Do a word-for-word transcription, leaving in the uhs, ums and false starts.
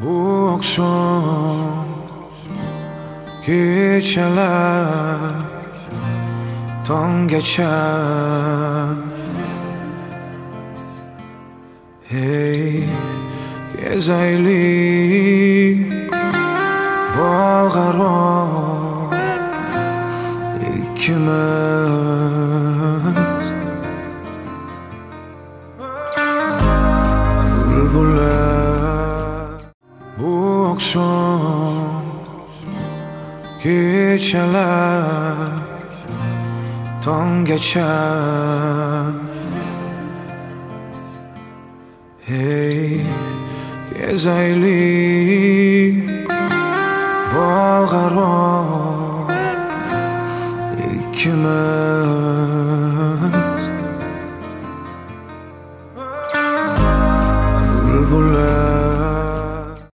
Bu oqshom kechalar tonggacha hey kezaylik bog'aro ikkimiz bulbullar bu oqshom kechalar tonggacha hey kezaylik bog'aro ikkimiz